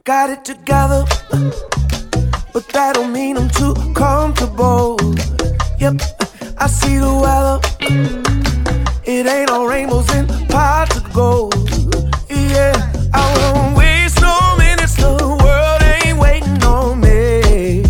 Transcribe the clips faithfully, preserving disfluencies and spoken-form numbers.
got it together, but that don't mean I'm too comfortable. Yep, I see the weather. It ain't all rainbows and pots of gold. Yeah, I won't waste no minutes. The world ain't waiting on me.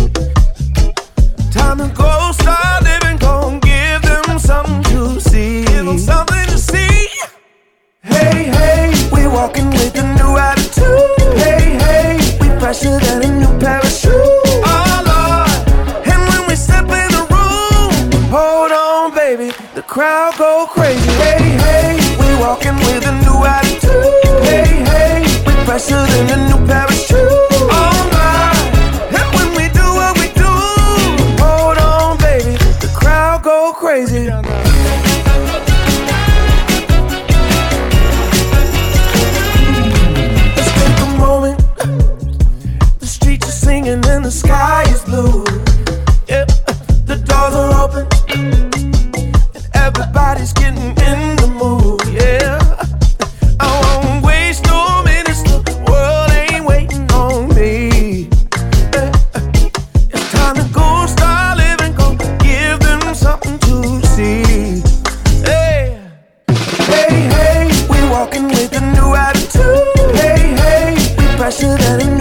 Time to go, start living, gon' give them something to see. Give them something to see. Hey, hey, we walking with a new attitude. Hey, hey, we fresher than a new parachute. Oh Lord, and when we step in the room, hold on, baby, the crowd go crazy. Hey, hey, we walking with a new attitude. Hey, hey, we fresher than a new parachute. Oh my, and when we do what we do, hold on, baby, the crowd go crazy. Singing and the sky is blue. Yeah, the doors are open and everybody's getting in the mood. Yeah, I won't waste no minutes. The world ain't waiting on me. Yeah, it's time to go, start living, go give them something to see. Hey, hey, hey, we walking with a new attitude. Hey, hey, we fresher than a